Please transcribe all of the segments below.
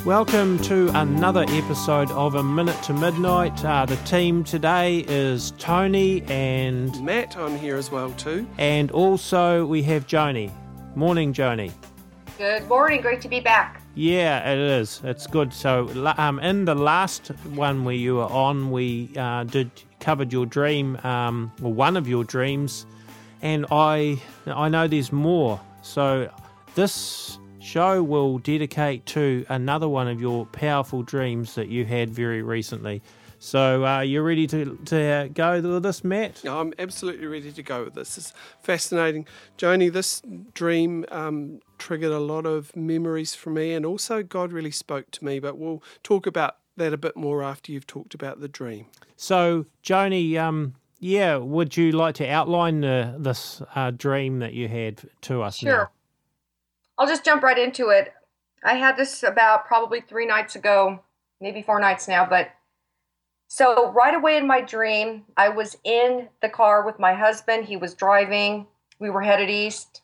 Welcome to another episode of A Minute to Midnight. The team today is Tony and Matt. I'm here as well too. And also we have Joni. Morning, Joni. Good morning. Great to be back. Yeah, it is. It's good. So in the last one where you were on, we covered your dream, or one of your dreams, and I know there's more. So this show will dedicate to another one of your powerful dreams that you had very recently. So you're ready to go with this, Matt? No, I'm absolutely ready to go with this. It's fascinating. Joni, this dream triggered a lot of memories for me, and also God really spoke to me, but we'll talk about that a bit more after you've talked about the dream. So, Joni, would you like to outline this dream that you had to us now? Sure. I'll just jump right into it. I had this about probably 3 nights ago, maybe 4 nights now, but so right away in my dream, I was in the car with my husband. He was driving. We were headed east,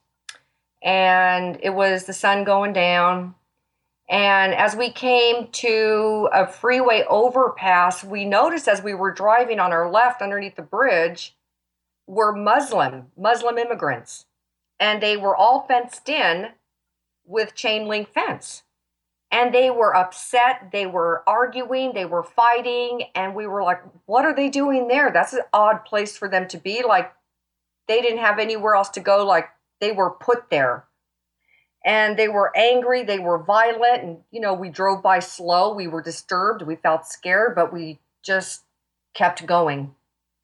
and it was the sun going down. And as we came to a freeway overpass, we noticed as we were driving on our left underneath the bridge were Muslim immigrants, and they were all fenced in with chain link fence. And they were upset, they were arguing, they were fighting, and we were like, what are they doing there? That's an odd place for them to be. Like, they didn't have anywhere else to go. Like, they were put there. And they were angry, they were violent, and, we drove by slow. We were disturbed, we felt scared, but we just kept going.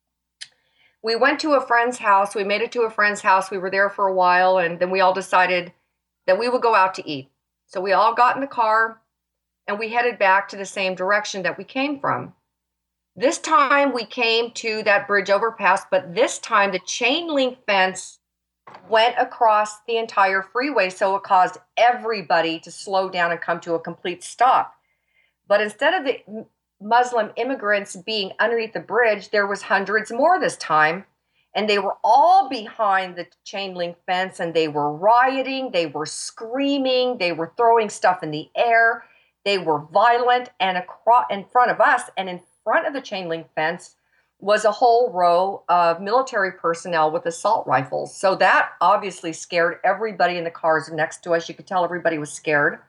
We went to a friend's house, we made it to a friend's house, we were there for a while, and then we all decided that we would go out to eat. So we all got in the car and we headed back to the same direction that we came from. This time we came to that bridge overpass, but this time the chain link fence went across the entire freeway, so it caused everybody to slow down and come to a complete stop. But instead of the Muslim immigrants being underneath the bridge, there was hundreds more this time. And they were all behind the chain link fence, and they were rioting, they were screaming, they were throwing stuff in the air, they were violent, and in front of us and in front of the chain link fence was a whole row of military personnel with assault rifles. So that obviously scared everybody in the cars next to us. You could tell everybody was scared.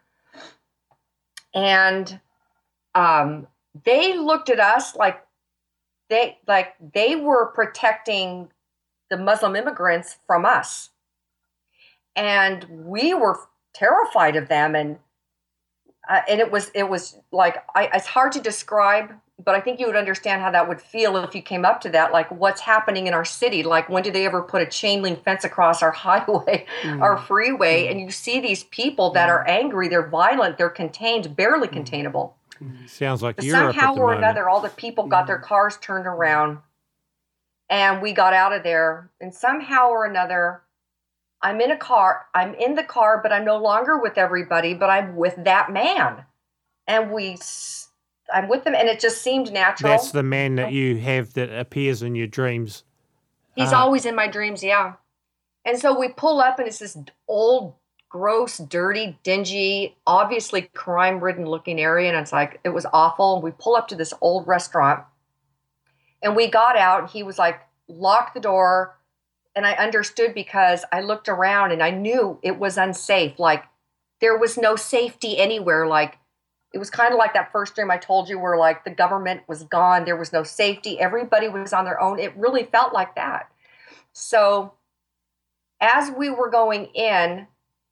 And they looked at us like they were protecting the Muslim immigrants from us. And we were terrified of them. And it was like, it's hard to describe, but I think you would understand how that would feel if you came up to that, like what's happening in our city. Like, when did they ever put a chain link fence across our highway, our freeway? And you see these people that are angry, they're violent, they're contained, barely containable. Sounds like but Europe somehow at the or moment. another, all the people got their cars turned around, and we got out of there. And somehow or another, I'm in the car, but I'm no longer with everybody, but I'm with that man. And I'm with him, and it just seemed natural. That's the man that you have that appears in your dreams. He's always in my dreams, yeah. And so we pull up, and it's this old, gross, dirty, dingy, obviously crime-ridden looking area, and it's like, it was awful. And we pull up to this old restaurant, and we got out, and he was like, lock the door. And I understood because I looked around and I knew it was unsafe. Like, there was no safety anywhere. Like, it was kind of like that first dream I told you where, like, the government was gone. There was no safety. Everybody was on their own. It really felt like that. So as we were going in,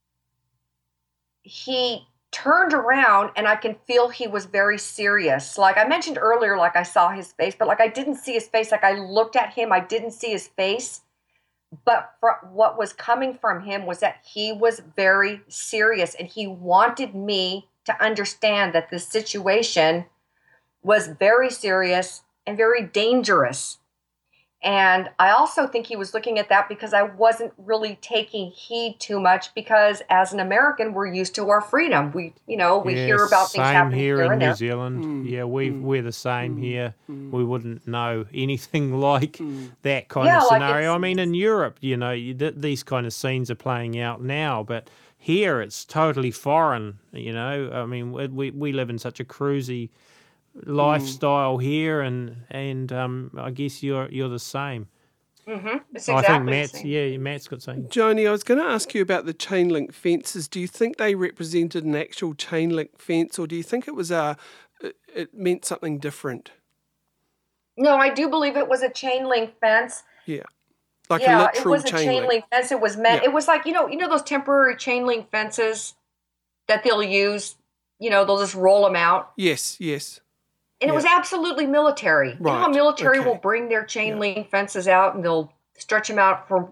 he turned around, and I can feel he was very serious. Like I mentioned earlier, like I saw his face, but like I didn't see his face. Like I looked at him, I didn't see his face. But what was coming from him was that he was very serious, and he wanted me to understand that this situation was very serious and very dangerous. And I also think he was looking at that because I wasn't really taking heed too much, because as an American, we're used to our freedom. We hear about things happening here and in there. New Zealand. Yeah, we're the same here. We wouldn't know anything like that kind of Yeah, like scenario. I mean, in Europe, these kind of scenes are playing out now, but here it's totally foreign. You know, I mean, we live in such a cruisy lifestyle here, and I guess you're the same. It's I think exactly Matt's got something. Joni, I was going to ask you about the chain link fences. Do you think they represented an actual chain link fence, or do you think it was it meant something different? No, I do believe it was a chain link fence. Yeah, like a Yeah, literal it was a chain link fence. It was meant. Yeah. It was like those temporary chain link fences that they'll use. They'll just roll them out. Yes. And it was absolutely military. You know how Right, military okay. will bring their chain link fences out and they'll stretch them out for,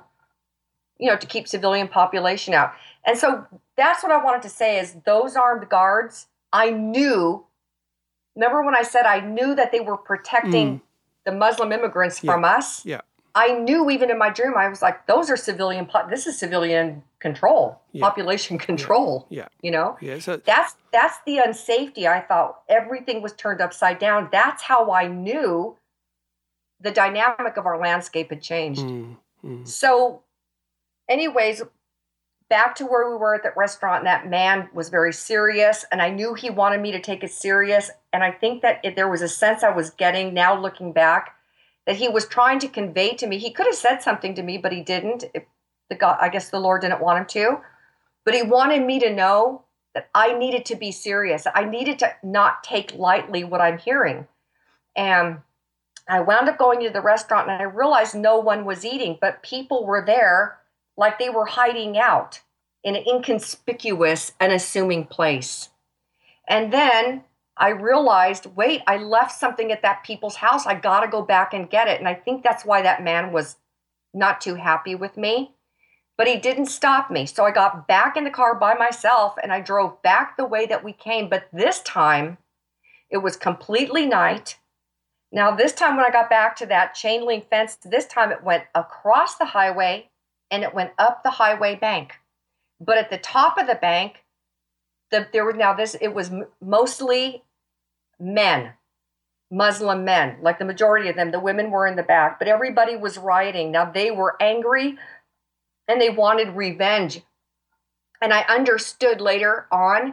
to keep civilian population out. And so that's what I wanted to say is those armed guards, I knew, remember when I said I knew that they were protecting the Muslim immigrants from us? Yeah. I knew even in my dream, I was like, those are this is civilian control, population control, Yeah. Yeah, so that's the unsafety. I thought everything was turned upside down. That's how I knew the dynamic of our landscape had changed. So anyways, back to where we were at that restaurant, and that man was very serious, and I knew he wanted me to take it serious. And I think that there was a sense I was getting now looking back that he was trying to convey to me. He could have said something to me, but he didn't. I guess the Lord didn't want him to. But he wanted me to know that I needed to be serious. I needed to not take lightly what I'm hearing. And I wound up going to the restaurant, and I realized no one was eating, but people were there like they were hiding out in an inconspicuous, unassuming place. And then I realized, wait, I left something at that people's house. I got to go back and get it. And I think that's why that man was not too happy with me. But he didn't stop me. So I got back in the car by myself and I drove back the way that we came. But this time, it was completely night. Now, this time when I got back to that chain link fence, this time it went across the highway and it went up the highway bank. But at the top of the bank, it was mostly men, Muslim men, like the majority of them. The women were in the back, but everybody was rioting. Now they were angry and they wanted revenge. And I understood later on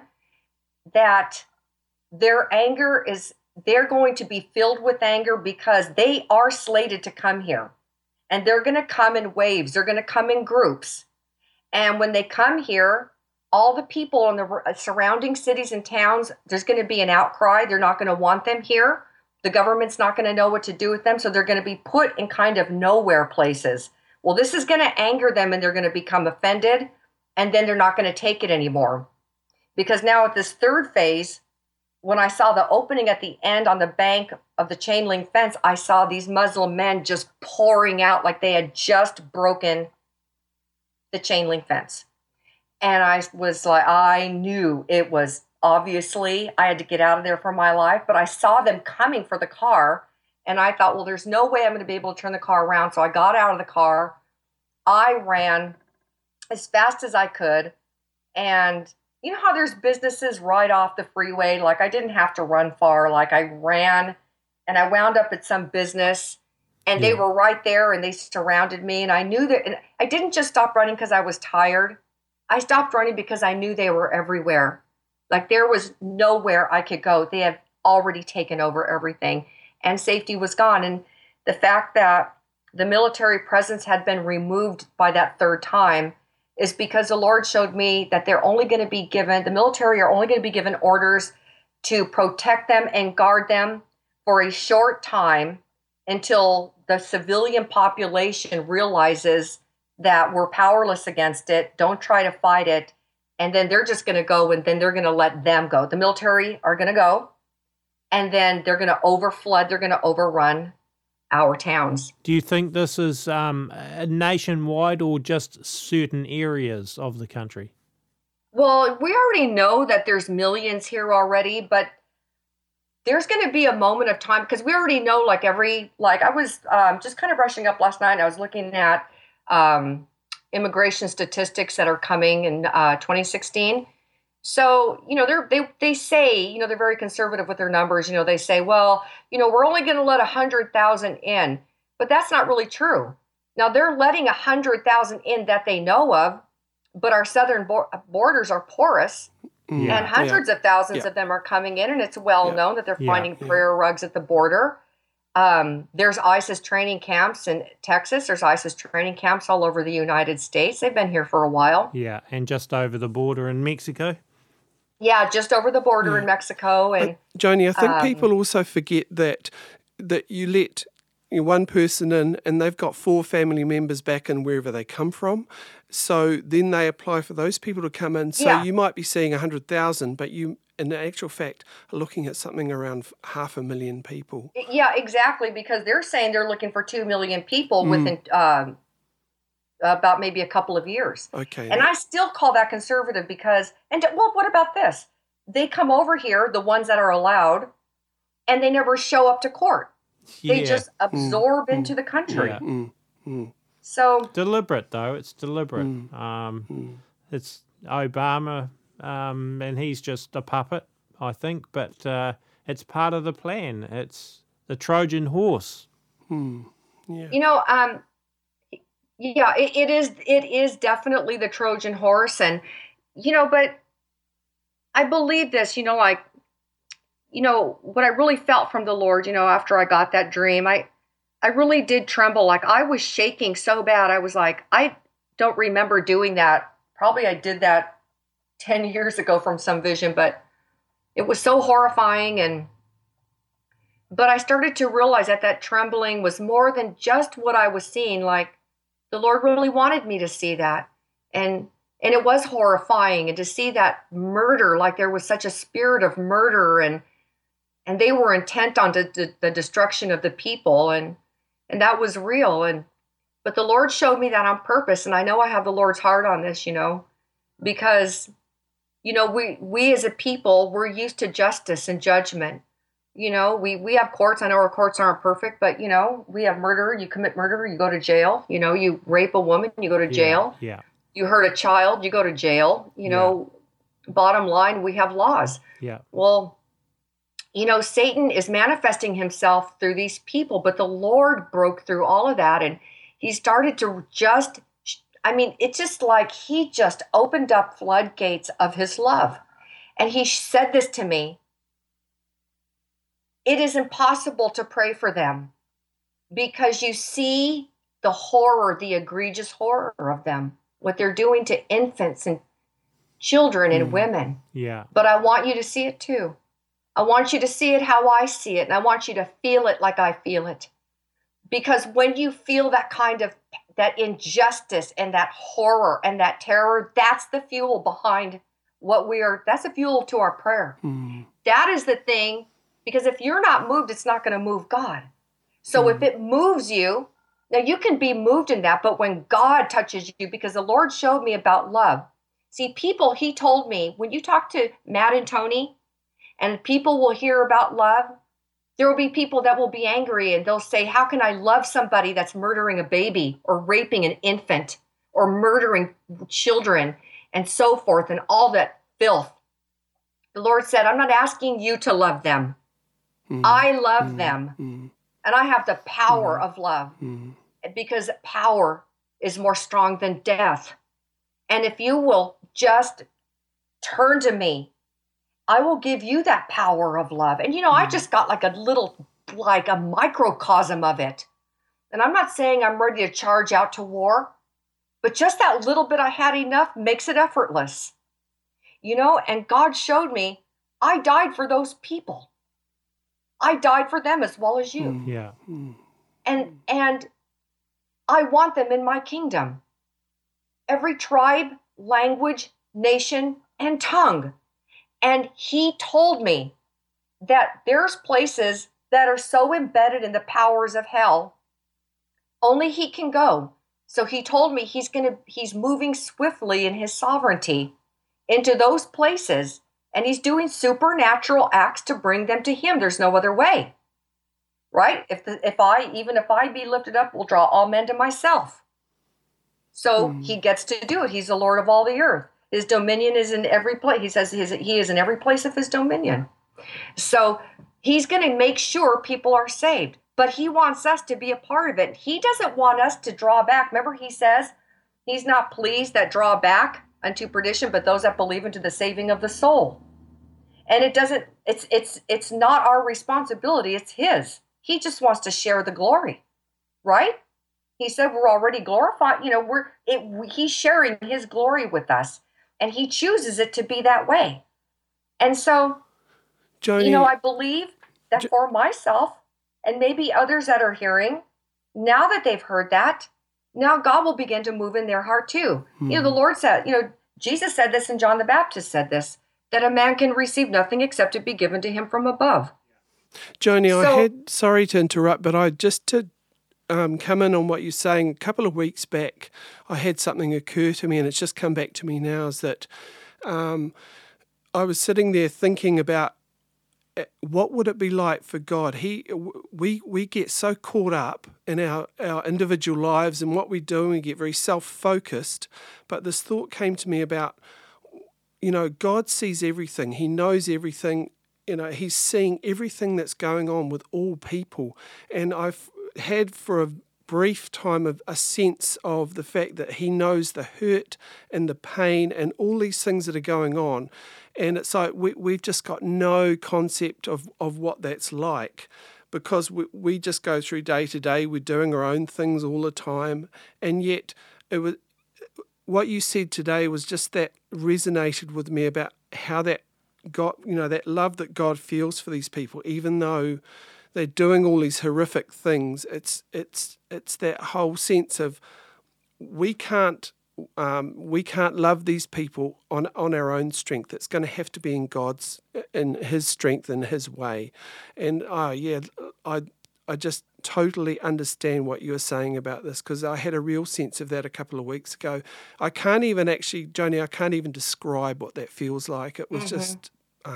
that they're going to be filled with anger because they are slated to come here. And they're going to come in waves. They're going to come in groups. And when they come here, all the people in the surrounding cities and towns, there's going to be an outcry. They're not going to want them here. The government's not going to know what to do with them. So they're going to be put in kind of nowhere places. Well, this is going to anger them and they're going to become offended. And then they're not going to take it anymore. Because now at this third phase, when I saw the opening at the end on the bank of the chain link fence, I saw these Muslim men just pouring out like they had just broken the chain link fence. And I was like, I knew it was obviously, I had to get out of there for my life, but I saw them coming for the car. And I thought, well, there's no way I'm going to be able to turn the car around. So I got out of the car. I ran as fast as I could. And you know how there's businesses right off the freeway? Like I didn't have to run far. Like I ran and I wound up at some business and they were right there and they surrounded me. And I knew that, and I didn't just stop running because I was tired. I stopped running because I knew they were everywhere. Like there was nowhere I could go. They had already taken over everything and safety was gone. And the fact that the military presence had been removed by that third time is because the Lord showed me that the military are only going to be given orders to protect them and guard them for a short time until the civilian population realizes that we're powerless against it. Don't try to fight it. And then they're just going to go and then they're going to let them go. The military are going to go and then they're going to overflood. They're going to overrun our towns. Do you think this is nationwide or just certain areas of the country? Well, we already know that there's millions here already, but there's going to be a moment of time because we already know I was just kind of brushing up last night and I was looking at immigration statistics that are coming in 2016. So, they say, they're very conservative with their numbers. They say, well, we're only going to let 100,000 in, but that's not really true. Now they're letting 100,000 in that they know of, but our southern borders are porous, Yeah. and hundreds of thousands of them are coming in, and it's well known that they're finding prayer rugs at the border. There's ISIS training camps in Texas. There's ISIS training camps all over the United States. They've been here for a while. Yeah, and just over the border in Mexico. Yeah, just over the border in Mexico. And Joni, I think people also forget that you let one person in and they've got 4 family members back in wherever they come from. So then they apply for those people to come in. So you might be seeing 100,000, but you, in actual fact, are looking at something around 500,000 people. Yeah, exactly, because they're saying they're looking for 2 million people within about maybe a couple of years. Okay. And I still call that conservative because, what about this? They come over here, the ones that are allowed, and they never show up to court. They just absorb into the country. Yeah. So deliberate, though. It's deliberate. It's Obama, and he's just a puppet, I think. But it's part of the plan. It's the Trojan horse. Yeah. It is definitely the Trojan horse, and but I believe this. What I really felt from the Lord, after I got that dream, I really did tremble. Like I was shaking so bad. I was like, I don't remember doing that. Probably I did that 10 years ago from some vision, but it was so horrifying. But I started to realize that trembling was more than just what I was seeing. Like the Lord really wanted me to see that. And it was horrifying. And to see that murder, like there was such a spirit of murder and they were intent on the destruction of the people. And that was real. But the Lord showed me that on purpose. And I know I have the Lord's heart on this, because, we as a people, we're used to justice and judgment. We have courts. I know our courts aren't perfect, but, we have murder. You commit murder, you go to jail. You rape a woman, you go to jail. Yeah. You hurt a child, you go to jail. Bottom line, we have laws. Yeah. Well, Satan is manifesting himself through these people, but the Lord broke through all of that. And he started to it's just like he just opened up floodgates of his love. And he said this to me: it is impossible to pray for them because you see the horror, the egregious horror of them, what they're doing to infants and children and women. Yeah. But I want you to see it too. I want you to see it how I see it, and I want you to feel it like I feel it. Because when you feel that kind of that injustice and that horror and that terror, that's the fuel behind that's the fuel to our prayer. That is the thing, because if you're not moved, it's not going to move God. So if it moves you, now you can be moved in that, but when God touches you, because the Lord showed me about love. See, people, he told me, when you talk to Matt and Tony, and people will hear about love, there will be people that will be angry and they'll say, how can I love somebody that's murdering a baby or raping an infant or murdering children and so forth and all that filth? The Lord said, I'm not asking you to love them. I love them. And I have the power of love because power is more strong than death. And if you will just turn to me, I will give you that power of love. And, I just got like a microcosm of it. And I'm not saying I'm ready to charge out to war, but just that little bit I had enough makes it effortless. And God showed me I died for those people. I died for them as well as you. Yeah. And I want them in my kingdom. Every tribe, language, nation, and tongue. And he told me that there's places that are so embedded in the powers of hell, only he can go. So he told me he's moving swiftly in his sovereignty into those places, and he's doing supernatural acts to bring them to him. There's no other way, right? If I be lifted up, will draw all men to myself. So he gets to do it. He's the Lord of all the earth. His dominion is in every place. He says he is in every place of his dominion. So he's going to make sure people are saved. But he wants us to be a part of it. He doesn't want us to draw back. Remember, he says he's not pleased that draw back. unto perdition, but those that believe into the saving of the soul. And it's not our responsibility, it's his. He just wants to share the glory, right? He said we're already glorified. He's sharing his glory with us, and he chooses it to be that way. And so, Joni, I believe that for myself and maybe others that are hearing, now that they've heard that, now God will begin to move in their heart too. The Lord said, Jesus said this, and John the Baptist said this, that a man can receive nothing except it be given to him from above. Joni, sorry to interrupt, but to come in on what you're saying, a couple of weeks back, I had something occur to me, and it's just come back to me now, is that I was sitting there thinking about what would it be like for God? We get so caught up in our individual lives and what we do, and we get very self-focused, but this thought came to me about, God sees everything. He knows everything. He's seeing everything that's going on with all people. And I've had for a brief time a sense of the fact that he knows the hurt and the pain and all these things that are going on. And it's like we've just got no concept of what that's like, because we just go through day to day. We're doing our own things all the time. And yet it was what you said today was just that resonated with me about how that God, that love that God feels for these people, even though they're doing all these horrific things. It's that whole sense of we can't love these people on our own strength. It's going to have to be in his strength and his way. And I just totally understand what you were saying about this, because I had a real sense of that a couple of weeks ago. I can't even describe what that feels like. It was just...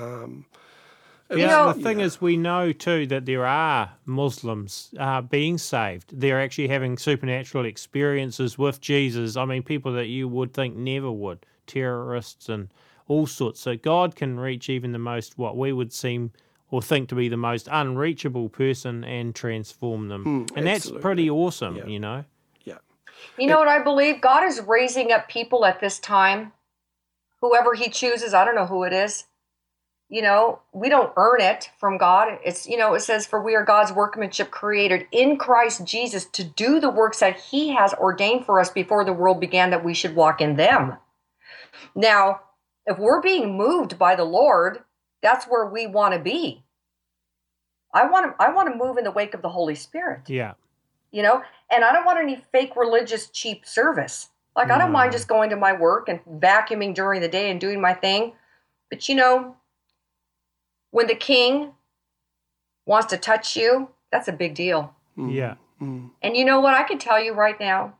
the thing is, we know too that there are Muslims being saved. They're actually having supernatural experiences with Jesus. I mean, people that you would think never would, terrorists and all sorts. So God can reach even the most, what we would seem or think to be the most unreachable person, and transform them. And that's pretty awesome, Yeah. You know what I believe? God is raising up people at this time, whoever he chooses. I don't know who it is. We don't earn it from God. It's, it says, for we are God's workmanship created in Christ Jesus to do the works that he has ordained for us before the world began, that we should walk in them. Now, if we're being moved by the Lord, that's where we want to be. I want to move in the wake of the Holy Spirit. Yeah. And I don't want any fake religious cheap service. Like, I don't mind just going to my work and vacuuming during the day and doing my thing. But when the king wants to touch you, that's a big deal. Yeah. And you know what? I can tell you right now,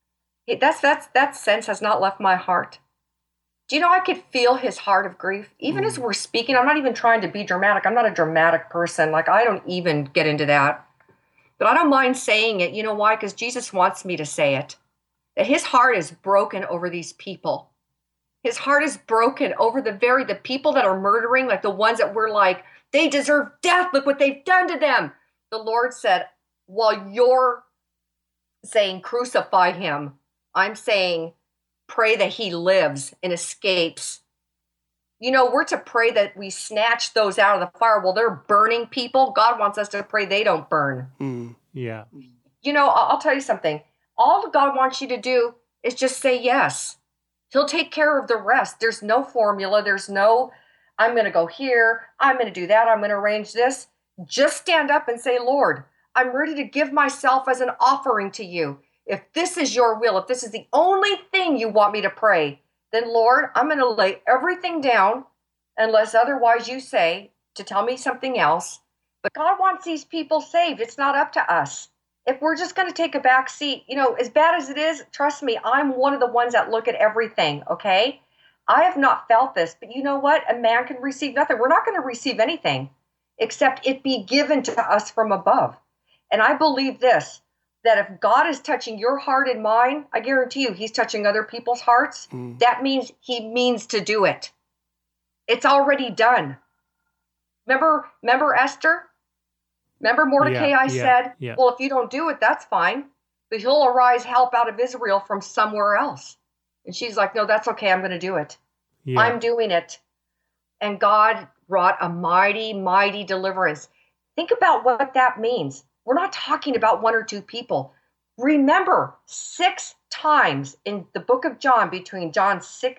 that sense has not left my heart. Do you know I could feel his heart of grief? Even as we're speaking, I'm not even trying to be dramatic. I'm not a dramatic person. Like, I don't even get into that. But I don't mind saying it. You know why? Because Jesus wants me to say it. That his heart is broken over these people. His heart is broken over the people that are murdering, like the ones that we're like, they deserve death. Look what they've done to them. The Lord said, while you're saying crucify him, I'm saying pray that he lives and escapes. We're to pray that we snatch those out of the fire. Well, they're burning people. God wants us to pray they don't burn. Yeah. I'll tell you something. All God wants you to do is just say yes. He'll take care of the rest. There's no formula. There's no, I'm going to go here. I'm going to do that. I'm going to arrange this. Just stand up and say, Lord, I'm ready to give myself as an offering to you. If this is your will, if this is the only thing you want me to pray, then Lord, I'm going to lay everything down unless otherwise you say to tell me something else. But God wants these people saved. It's not up to us. If we're just going to take a back seat, as bad as it is, trust me, I'm one of the ones that look at everything, okay? I have not felt this, but you know what? A man can receive nothing. We're not going to receive anything except it be given to us from above. And I believe this, that if God is touching your heart and mine, I guarantee you he's touching other people's hearts. That means he means to do it. It's already done. Remember Esther? Remember Mordecai said, well, if you don't do it, that's fine. But he'll arise help out of Israel from somewhere else. And she's like, no, that's okay. I'm going to do it. Yeah. I'm doing it. And God wrought a mighty, mighty deliverance. Think about what that means. We're not talking about one or two people. Remember, 6 times in the book of John, between John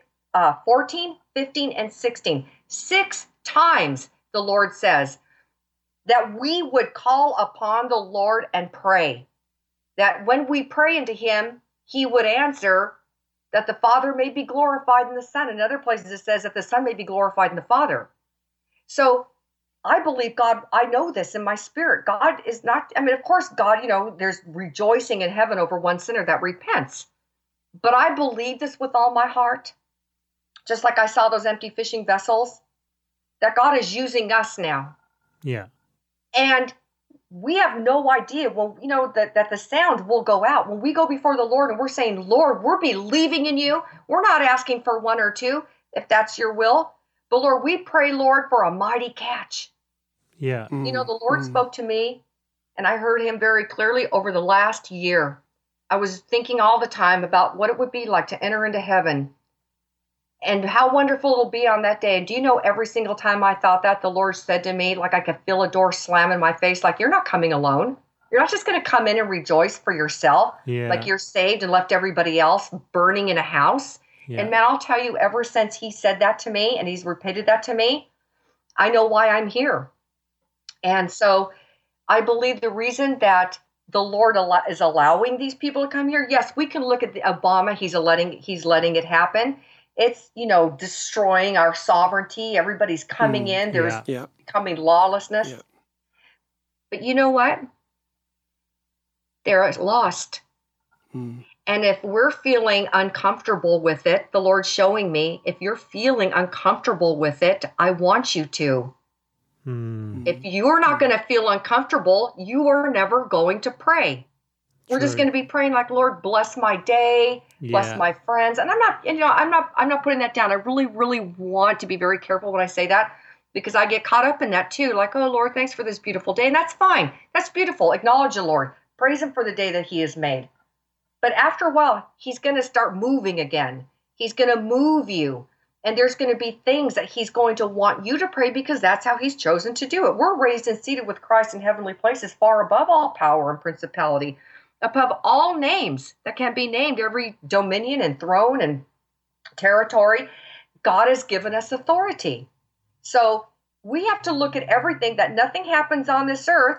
14, 15, and 16, 6 times the Lord says that we would call upon the Lord and pray. That when we pray into him, he would answer, that the Father may be glorified in the Son. In other places it says that the Son may be glorified in the Father. So I believe God, I know this in my spirit. God is not, I mean, of course, God, there's rejoicing in heaven over one sinner that repents. But I believe this with all my heart, just like I saw those empty fishing vessels, that God is using us now. Yeah. And we have no idea when, that the sound will go out. When we go before the Lord and we're saying, Lord, we're believing in you. We're not asking for 1 or 2, if that's your will. But Lord, we pray, Lord, for a mighty catch. Yeah. The Lord spoke to me, and I heard him very clearly over the last year. I was thinking all the time about what it would be like to enter into heaven and how wonderful it'll be on that day. And do you know, every single time I thought that, the Lord said to me, like I could feel a door slam in my face, like, you're not coming alone. You're not just going to come in and rejoice for yourself, like you're saved and left everybody else burning in a house. Yeah. And man, I'll tell you, ever since he said that to me and he's repeated that to me, I know why I'm here. And so I believe the reason that the Lord is allowing these people to come here, yes, we can look at Obama. He's letting it happen. It's, destroying our sovereignty. Everybody's coming in. There's becoming lawlessness. Yeah. But you know what? They're lost. And if we're feeling uncomfortable with it, the Lord's showing me, if you're feeling uncomfortable with it, I want you to. If you're not going to feel uncomfortable, you are never going to pray. We're just going to be praying like, Lord, bless my day, bless my friends. And I'm not putting that down. I really, really want to be very careful when I say that, because I get caught up in that too. Like, oh, Lord, thanks for this beautiful day. And that's fine. That's beautiful. Acknowledge the Lord. Praise him for the day that he has made. But after a while, he's going to start moving again. He's going to move you. And there's going to be things that he's going to want you to pray, because that's how he's chosen to do it. We're raised and seated with Christ in heavenly places, far above all power and principality, above all names that can be named, every dominion and throne and territory. God has given us authority. So we have to look at everything, that nothing happens on this earth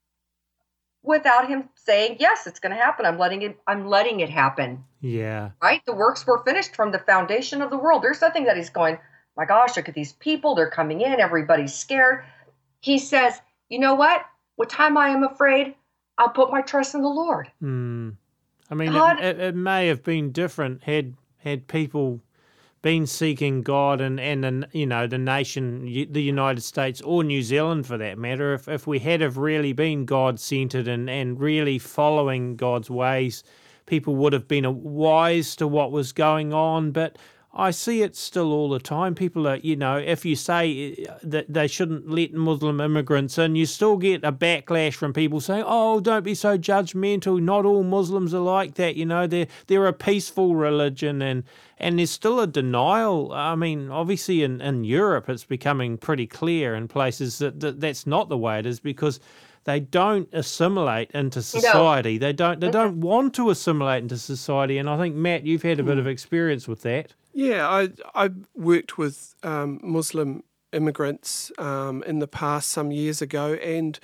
without him saying, yes, it's going to happen. I'm letting it happen. Yeah. Right? The works were finished from the foundation of the world. There's nothing that he's going, my gosh, look at these people. They're coming in. Everybody's scared. He says, you know what time I am afraid, I'll put my trust in the Lord. I mean, it may have been different had people been seeking God and the nation, the United States or New Zealand for that matter. If we had have really been God-centered and really following God's ways, people would have been wise to what was going on. But I see it still all the time. People are, if you say that they shouldn't let Muslim immigrants in, you still get a backlash from people saying, oh, don't be so judgmental. Not all Muslims are like that. They're a peaceful religion, and there's still a denial. I mean, obviously in Europe, it's becoming pretty clear in places that that's not the way it is, because they don't assimilate into society. No. They don't want to assimilate into society. And I think, Matt, you've had a bit of experience with that. Yeah, I worked with Muslim immigrants in the past some years ago, and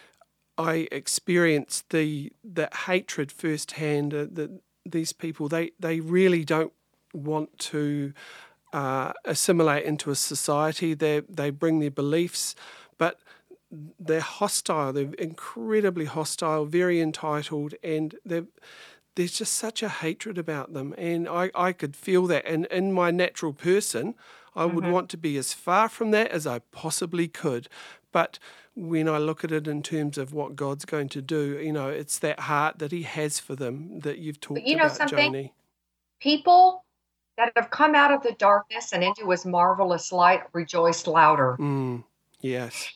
I experienced the hatred firsthand. That these people, they really don't want to assimilate into a society. They bring their beliefs, but they're hostile. They're incredibly hostile, very entitled, and there's just such a hatred about them. And I could feel that. And in my natural person, I would want to be as far from that as I possibly could. But when I look at it in terms of what God's going to do, it's that heart that he has for them that you've talked about, something? Joni. People that have come out of the darkness and into his marvelous light rejoice louder. Yes.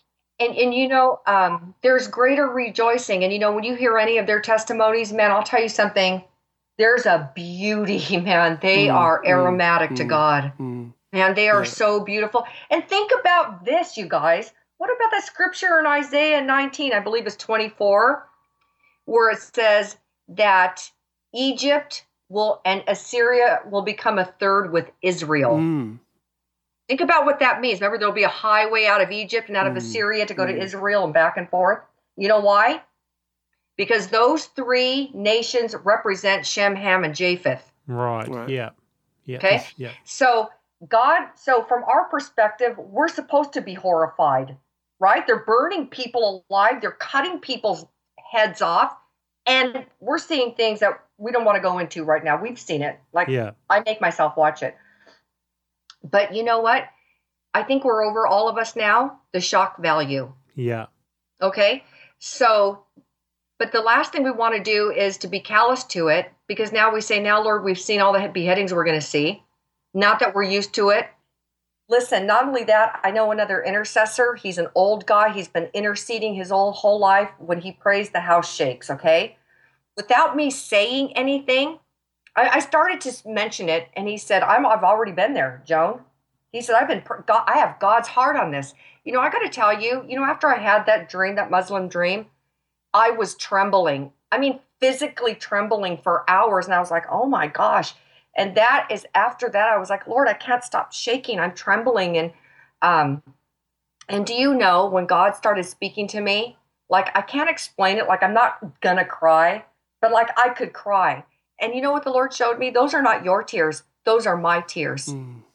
And there's greater rejoicing. And, when you hear any of their testimonies, man, I'll tell you something. There's a beauty, man. They are aromatic to God. Man, they are so beautiful. And think about this, you guys. What about that scripture in Isaiah 19, I believe it's 24, where it says that Egypt and Assyria will become a third with Israel. Think about what that means. Remember, there'll be a highway out of Egypt and out of Assyria to go to Israel and back and forth. You know why? Because those three nations represent Shem, Ham, and Japheth. Right. Yeah. Okay. Yeah. So from our perspective, we're supposed to be horrified, right? They're burning people alive. They're cutting people's heads off. And we're seeing things that we don't want to go into right now. We've seen it. I make myself watch it. But you know what? I think we're over, all of us now, the shock value. Yeah. Okay. So, but the last thing we want to do is to be callous to it, because now we say, now, Lord, we've seen all the beheadings we're going to see. Not that we're used to it. Listen, not only that, I know another intercessor. He's an old guy. He's been interceding his whole life. When he prays, the house shakes, okay? Without me saying anything, I started to mention it, and he said, I've already been there, Joan. He said, I have God's heart on this. You know, I got to tell you, after I had that dream, that Muslim dream, I was trembling. I mean, physically trembling for hours. And I was like, oh my gosh. And after that, I was like, Lord, I can't stop shaking. I'm trembling. And do you know, when God started speaking to me, like, I can't explain it. Like, I'm not gonna cry, but like, I could cry. And you know what the Lord showed me? Those are not your tears. Those are my tears.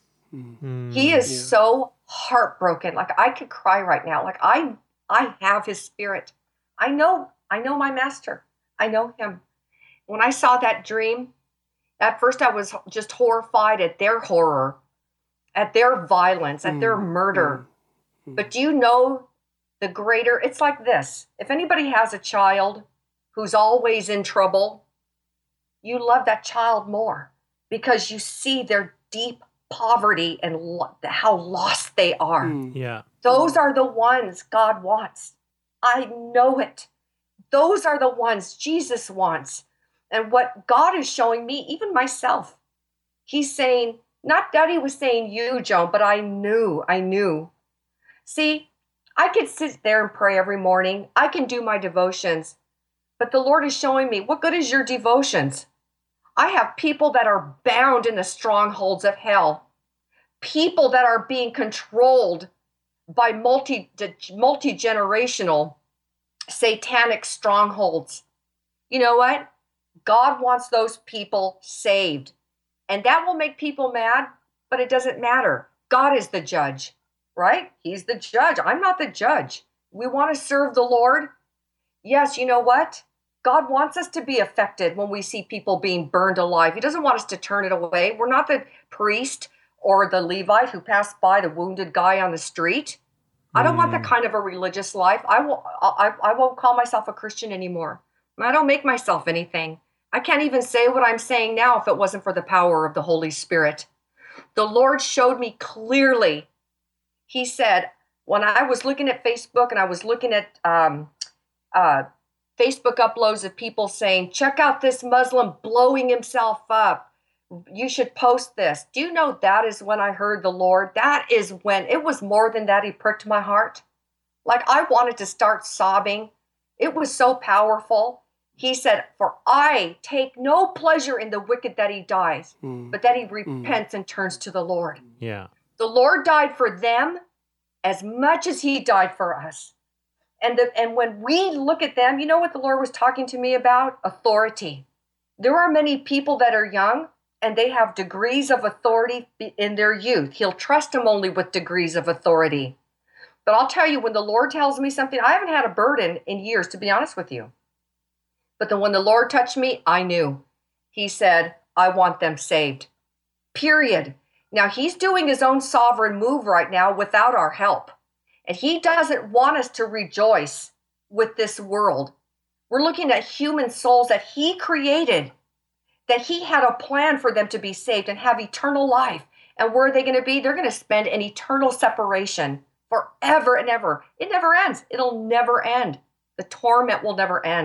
He is so heartbroken. Like, I could cry right now. Like, I have his spirit. I know my master. I know him. When I saw that dream, at first I was just horrified at their horror, at their violence, at their murder. But do you know it's like this. If anybody has a child who's always in trouble, you love that child more because you see their deep poverty and how lost they are. Yeah. Those are the ones God wants. I know it. Those are the ones Jesus wants. And what God is showing me, even myself, he's saying, not that he was saying you, Joan, but I knew. See, I could sit there and pray every morning. I can do my devotions. But the Lord is showing me, what good is your devotions? I have people that are bound in the strongholds of hell. People that are being controlled by multi-generational satanic strongholds. You know what? God wants those people saved. And that will make people mad, but it doesn't matter. God is the judge, right? He's the judge. I'm not the judge. We want to serve the Lord. Yes, you know what? God wants us to be affected when we see people being burned alive. He doesn't want us to turn it away. We're not the priest or the Levite who passed by the wounded guy on the street. I don't want that kind of a religious life. I won't call myself a Christian anymore. I don't make myself anything. I can't even say what I'm saying now if it wasn't for the power of the Holy Spirit. The Lord showed me clearly. He said, when I was looking at Facebook and I was looking at Facebook uploads of people saying, check out this Muslim blowing himself up. You should post this. Do you know that is when I heard the Lord? That is when, it was more than that, he pricked my heart. Like, I wanted to start sobbing. It was so powerful. He said, for I take no pleasure in the wicked that he dies, but that he repents and turns to the Lord. Yeah. The Lord died for them as much as he died for us. And when we look at them, you know what the Lord was talking to me about? Authority. There are many people that are young and they have degrees of authority in their youth. He'll trust them only with degrees of authority. But I'll tell you, when the Lord tells me something, I haven't had a burden in years, to be honest with you. But then when the Lord touched me, I knew. He said, I want them saved. Period. Now, he's doing his own sovereign move right now without our help. And he doesn't want us to rejoice with this world. We're looking at human souls that he created, that he had a plan for them to be saved and have eternal life. And where are they going to be? They're going to spend an eternal separation forever and ever. It never ends. It'll never end. The torment will never end.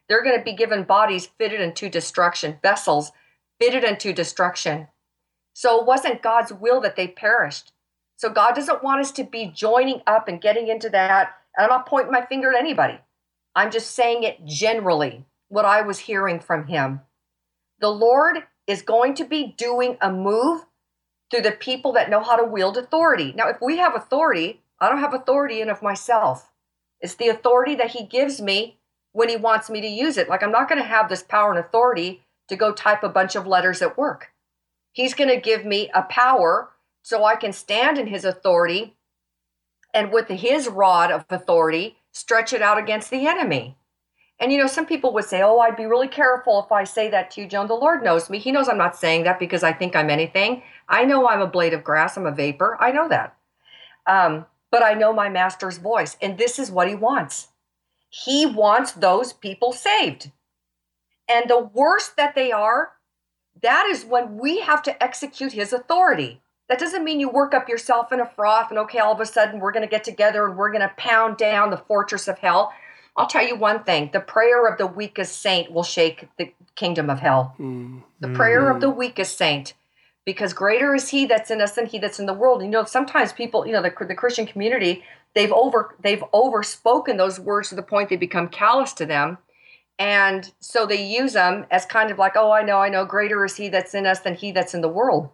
They're going to be given bodies fitted unto destruction, vessels fitted unto destruction. So it wasn't God's will that they perished. So God doesn't want us to be joining up and getting into that. And I'm not pointing my finger at anybody. I'm just saying it generally, what I was hearing from him. The Lord is going to be doing a move through the people that know how to wield authority. Now, if we have authority, I don't have authority in of myself. It's the authority that he gives me when he wants me to use it. Like, I'm not going to have this power and authority to go type a bunch of letters at work. He's going to give me a power so I can stand in his authority and with his rod of authority, stretch it out against the enemy. And, you know, some people would say, oh, I'd be really careful if I say that to you, Joan. The Lord knows me. He knows I'm not saying that because I think I'm anything. I know I'm a blade of grass. I'm a vapor. I know that. But I know my master's voice. And this is what he wants. He wants those people saved. And the worse that they are, that is when we have to execute his authority. That doesn't mean you work up yourself in a froth and, okay, all of a sudden we're going to get together and we're going to pound down the fortress of hell. I'll tell you one thing. The prayer of the weakest saint will shake the kingdom of hell. The prayer of the weakest saint. Because greater is he that's in us than he that's in the world. You know, sometimes people, you know, the Christian community, they've overspoken those words to the point they become callous to them. And so they use them as kind of like, oh, I know, greater is he that's in us than he that's in the world.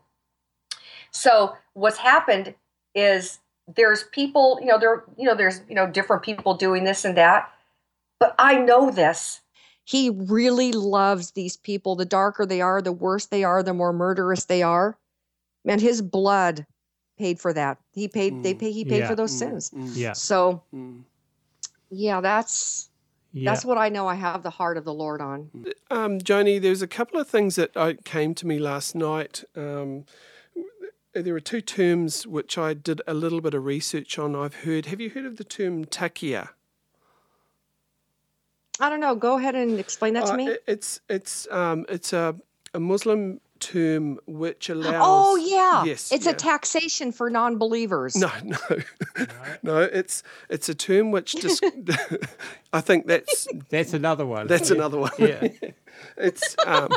So what's happened is there's people, there's different people doing this and that. But I know this. He really loves these people. The darker they are, the worse they are, the more murderous they are. Man, his blood paid for that. He paid for those sins. Yeah. So yeah, that's what I know I have the heart of the Lord on. Joni, there's a couple of things that came to me last night. There are two terms which I did a little bit of research on. Have you heard of the term taqiyya? I don't know. Go ahead and explain that to me. It's a Muslim term which allows. Oh yeah, yes, it's a taxation for non-believers. No. It's a term which just. I think that's another one. That's another one. Yeah, it's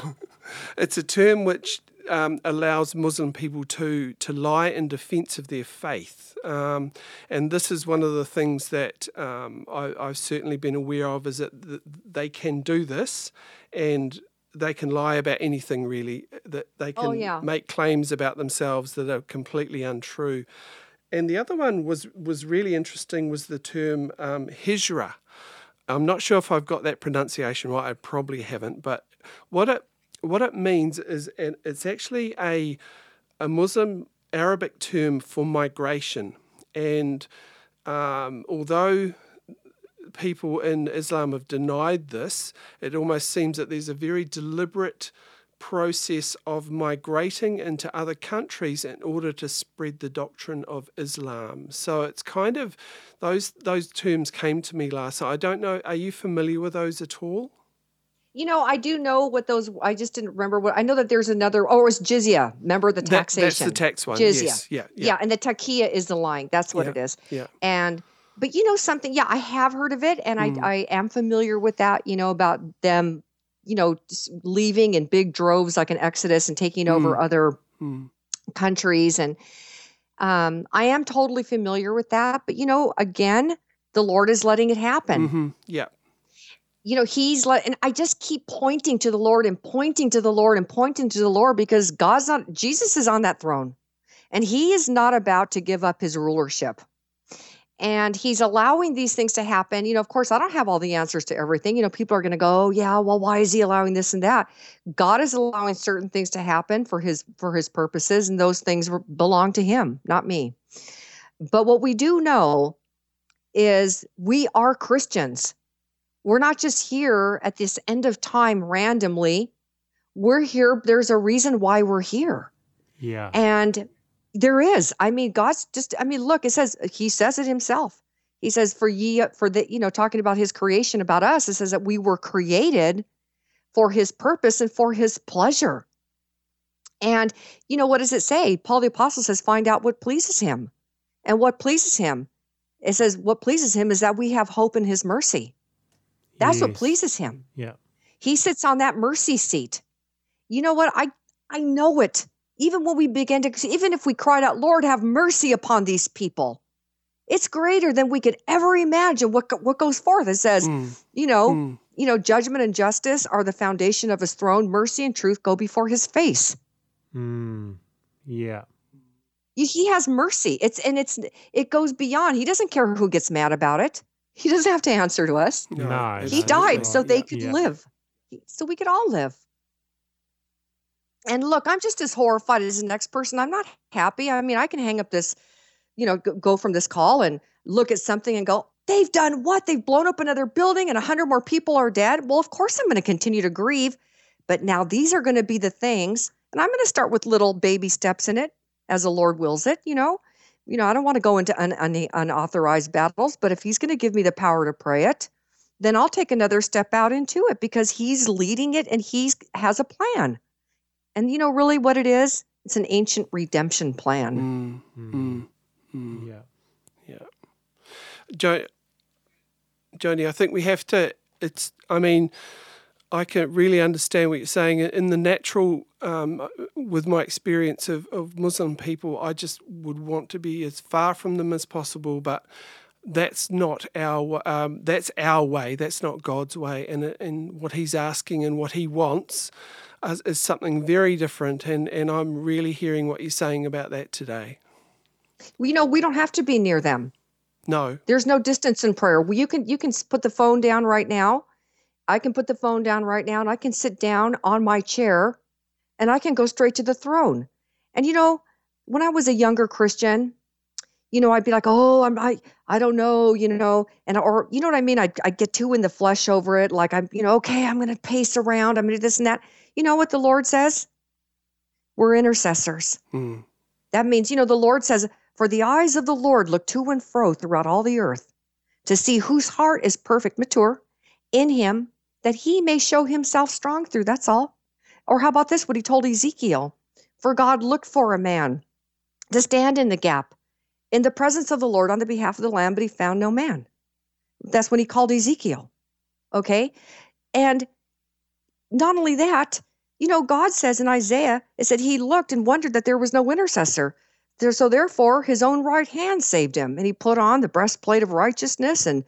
a term which allows Muslim people to lie in defense of their faith. And this is one of the things that I've certainly been aware of, is that they can do this, and they can lie about anything, really, that they can make claims about themselves that are completely untrue. And the other one was really interesting, was the term hijra. I'm not sure if I've got that pronunciation right. I probably haven't, but what it means is, it's actually a Muslim Arabic term for migration. And although people in Islam have denied this, it almost seems that there's a very deliberate process of migrating into other countries in order to spread the doctrine of Islam. So it's kind of, those terms came to me last night. I don't know, are you familiar with those at all? You know, I do know what those, I just didn't remember what, I know that there's another, it was jizya. Remember the taxation? That's the tax one. Jizya. Yes. Yeah. And the taqiyya is the lying. That's what it is. Yeah. But you know something? Yeah, I have heard of it. And I am familiar with that, about them, just leaving in big droves like an Exodus and taking over other countries. And I am totally familiar with that. But, again, the Lord is letting it happen. Mm-hmm. Yeah. And I just keep pointing to the Lord and pointing to the Lord and pointing to the Lord, because Jesus is on that throne, and he is not about to give up his rulership. And he's allowing these things to happen. Of course, I don't have all the answers to everything. People are going to go, oh, yeah, well, why is he allowing this and that? God is allowing certain things to happen for his purposes, and those things belong to him, not me. But what we do know is we are Christians. We're not just here at this end of time randomly. We're here. There's a reason why we're here. Yeah. And there is. Look, he says it himself. He says, talking about his creation, about us, it says that we were created for his purpose and for his pleasure. And, what does it say? Paul the Apostle says, find out what pleases him. And what pleases him? It says, what pleases him is that we have hope in his mercy. That's what Yes. pleases him. Yeah. He sits on that mercy seat. You know what? I know it. Even when we begin to, even if we cried out, Lord, have mercy upon these people, it's greater than we could ever imagine what goes forth. It says, judgment and justice are the foundation of his throne. Mercy and truth go before his face. Yeah. He has mercy. It goes beyond. He doesn't care who gets mad about it. He doesn't have to answer to us. No. He died so they could live, so we could all live. And look, I'm just as horrified as the next person. I'm not happy. I mean, I can hang up this, go from this call and look at something and go, they've done what? They've blown up another building and 100 more people are dead. Well, of course I'm going to continue to grieve. But now these are going to be the things, and I'm going to start with little baby steps in it as the Lord wills it, I don't want to go into unauthorized battles, but if he's going to give me the power to pray it, then I'll take another step out into it because he's leading it and he has a plan. And really what it is? It's an ancient redemption plan. Yeah. Joni, I think we have to, I can really understand what you're saying. In the natural, with my experience of Muslim people, I just would want to be as far from them as possible, but that's not that's our way. That's not God's way. And what he's asking and what he wants is something very different. And I'm really hearing what you're saying about that today. Well, we don't have to be near them. No. There's no distance in prayer. Well, you can put the phone down right now. I can put the phone down right now and I can sit down on my chair and I can go straight to the throne. And when I was a younger Christian, I'd be like, oh, I don't know, and or you know what I mean? I'd get too in the flesh over it. Like okay, I'm going to pace around. I'm going to do this and that. You know what the Lord says? We're intercessors. That means, the Lord says, for the eyes of the Lord look to and fro throughout all the earth to see whose heart is perfect, mature in him, that he may show himself strong through. That's all. Or how about this? What he told Ezekiel, for God looked for a man to stand in the gap in the presence of the Lord on the behalf of the Lamb, but he found no man. That's when he called Ezekiel. Okay. And not only that, God says in Isaiah, it said he looked and wondered that there was no intercessor. So therefore, his own right hand saved him. And he put on the breastplate of righteousness and,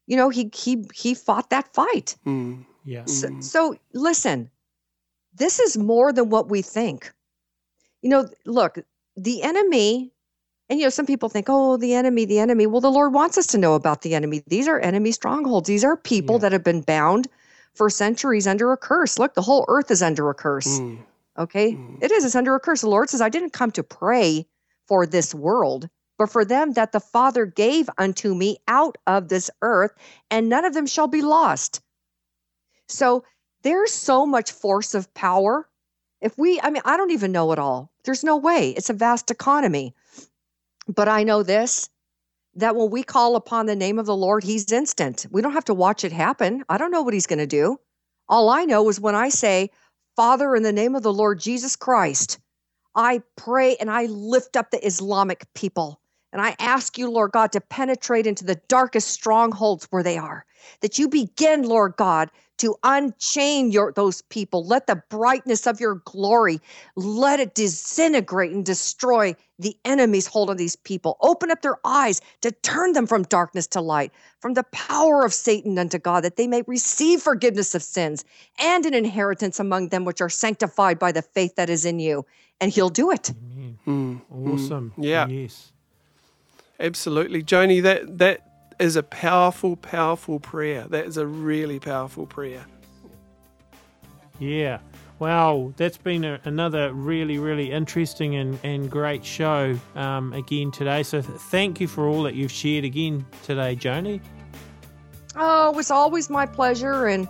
he fought that fight. Yeah. So listen, this is more than what we think. Look, the enemy, and some people think, oh, the enemy. Well, the Lord wants us to know about the enemy. These are enemy strongholds. These are people that have been bound for centuries under a curse. Look, the whole earth is under a curse. Okay? It is. It's under a curse. The Lord says, I didn't come to pray for this world, but for them that the Father gave unto me out of this earth, and none of them shall be lost. So there's so much force of power. I don't even know it all. There's no way. It's a vast economy. But I know this, that when we call upon the name of the Lord, he's instant. We don't have to watch it happen. I don't know what he's going to do. All I know is when I say, Father, in the name of the Lord Jesus Christ, I pray and I lift up the Islamic people. And I ask you, Lord God, to penetrate into the darkest strongholds where they are. That you begin, Lord God, to unchain those people. Let the brightness of your glory, let it disintegrate and destroy the enemy's hold on these people. Open up their eyes to turn them from darkness to light, from the power of Satan unto God, that they may receive forgiveness of sins and an inheritance among them which are sanctified by the faith that is in you. And he'll do it. Awesome. Yeah. Yes. Absolutely. Joni, that is a powerful, powerful prayer. That is a really powerful prayer. Yeah. Wow, that's been another really, really interesting and great show again today. So thank you for all that you've shared again today, Joni. Oh, it's always my pleasure. And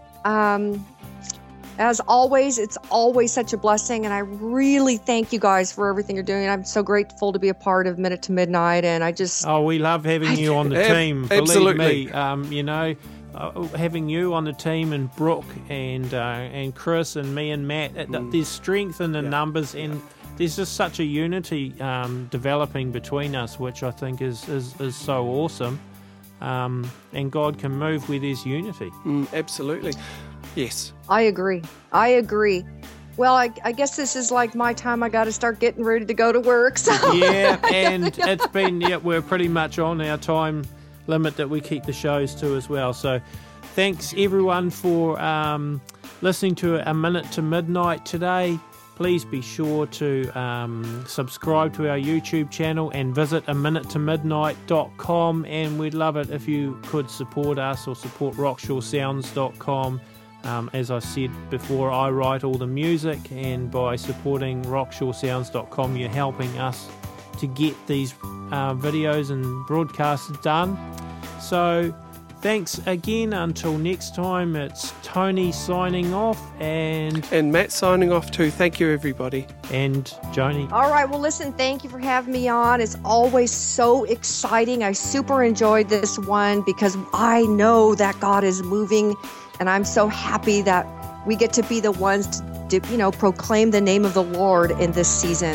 as always, it's always such a blessing. And I really thank you guys for everything you're doing. I'm so grateful to be a part of Minute to Midnight. And I just... Oh, we love having you on the team. Absolutely. Believe me, having you on the team and Brooke and Chris and me and Matt, there's strength in the numbers and there's just such a unity developing between us, which I think is so awesome. and God can move where there's unity. Absolutely. Yes. I agree. Well, I guess this is like my time. I got to start getting ready to go to work. So. Yeah, and it's been, we're pretty much on our time limit that we keep the shows to as well. So thanks everyone for listening to A Minute to Midnight today. Please be sure to subscribe to our YouTube channel and visit aminutetomidnight.com, and we'd love it if you could support us or support rockshawsounds.com. As I said before, I write all the music, and by supporting rockshawsounds.com, you're helping us to get these videos and broadcasts done. So thanks again. Until next time, it's Tony signing off, and Matt signing off too. Thank you, everybody. And Joni. All right. Well, listen, thank you for having me on. It's always so exciting. I super enjoyed this one because I know that God is moving, and I'm so happy that we get to be the ones to proclaim the name of the Lord in this season.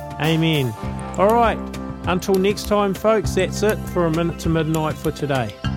Amen. All right. Until next time, folks, that's it for A Minute to Midnight for today.